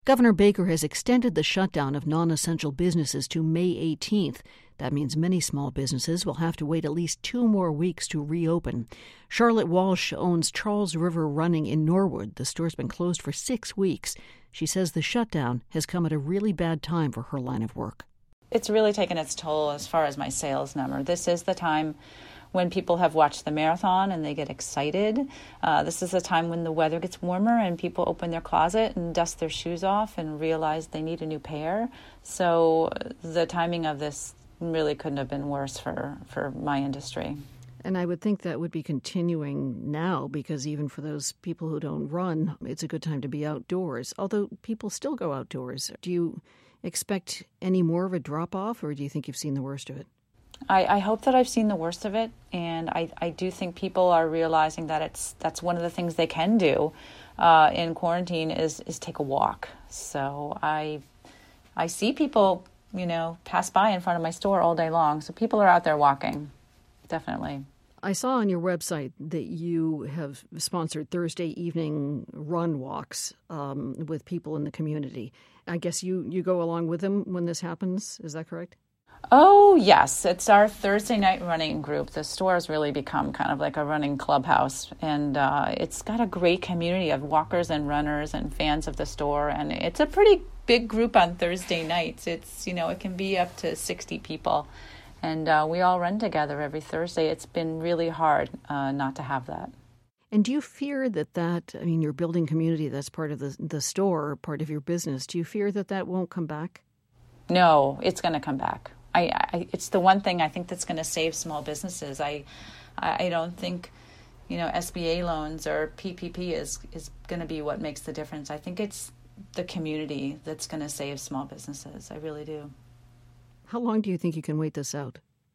Governor Baker has extended the shutdown of non-essential businesses to May 18th. That means many small businesses will have to wait at least 2 more weeks to reopen. Charlotte Walsh owns Charles River Running in Norwood. The store's been closed for 6 weeks. She says the shutdown has come at a really bad time for her line of work. It's really taken its toll as far as my sales number. This is the time when people have watched the marathon and they get excited. This is the time when the weather gets warmer and people open their closet and dust their shoes off and realize they need a new pair. So the timing of this really couldn't have been worse for my industry. And I would think that would be continuing now, because even for those people who don't run, it's a good time to be outdoors, although people still go outdoors. Do you expect any more of a drop-off, or do you think you've seen the worst of it? I hope that I've seen the worst of it, and I do think people are realizing that that's one of the things they can do in quarantine is take a walk. So I see people, pass by in front of my store all day long. So people are out there walking, definitely. I saw on your website that you have sponsored Thursday evening run walks with people in the community. I guess you go along with them when this happens. Is that correct? Oh, yes. It's our Thursday night running group. The store has really become kind of like a running clubhouse, and it's got a great community of walkers and runners and fans of the store, and it's a pretty big group on Thursday nights. It's, it can be up to 60 people, and we all run together every Thursday. It's been really hard not to have that. And do you fear that you're building community that's part of the store, part of your business. Do you fear that won't come back? No, it's going to come back. It's the one thing I think that's going to save small businesses. I don't think, SBA loans or PPP is going to be what makes the difference. I think it's the community that's going to save small businesses. I really do. How long do you think you can wait this out?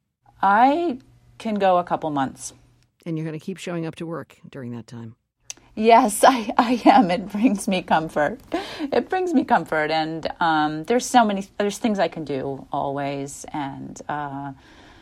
I can go a couple months. And you're going to keep showing up to work during that time? Yes, I am. It brings me comfort. And there's things I can do always. And I'm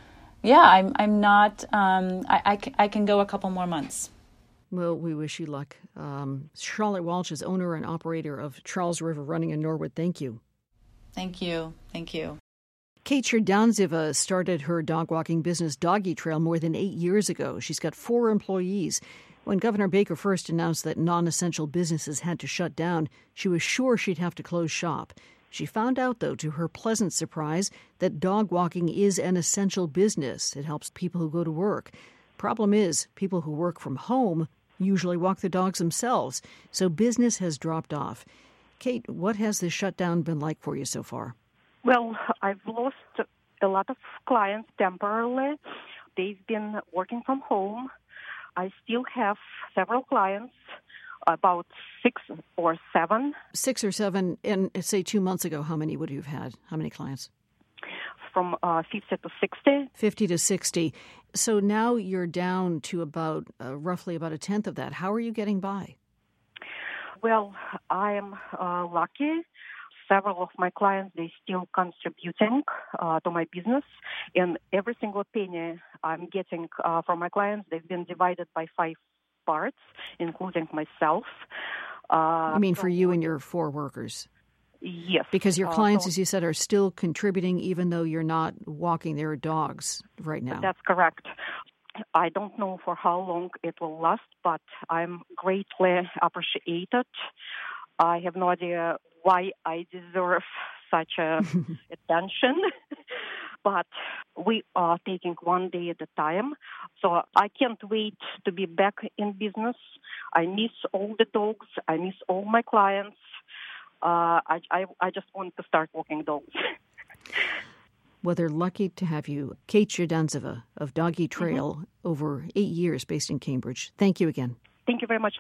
not, I can go a couple more months. Well, we wish you luck. Charlotte Walsh is owner and operator of Charles River Running in Norwood. Thank you. Thank you. Thank you. Kate Cherdanzeva started her dog walking business, Doggy Trail, more than 8 years ago. She's got 4 employees. When Governor Baker first announced that non-essential businesses had to shut down, she was sure she'd have to close shop. She found out, though, to her pleasant surprise, that dog walking is an essential business. It helps people who go to work. Problem is, people who work from home usually walk their dogs themselves, so business has dropped off. Kate, what has this shutdown been like for you so far? Well, I've lost a lot of clients temporarily. They've been working from home. I still have several clients, about 6 or 7. 6 or 7, and say 2 months ago, how many would you have had? How many clients? From 50 to 60. 50 to 60. So now you're down to about roughly about a tenth of that. How are you getting by? Well, I am lucky. Several of my clients, they're still contributing to my business. And every single penny I'm getting from my clients, they've been divided by 5 parts, including myself. You mean for you and your 4 workers? Yes. Because your clients, as you said, are still contributing even though you're not walking their dogs right now. That's correct. I don't know for how long it will last, but I'm greatly appreciated. I have no idea why I deserve such attention, but we are taking one day at a time. So I can't wait to be back in business. I miss all the dogs. I miss all my clients. I just want to start walking dogs. Well, they're lucky to have you. Kate Cherdanzeva of Doggy Trail, over 8 years based in Cambridge. Thank you again. Thank you very much.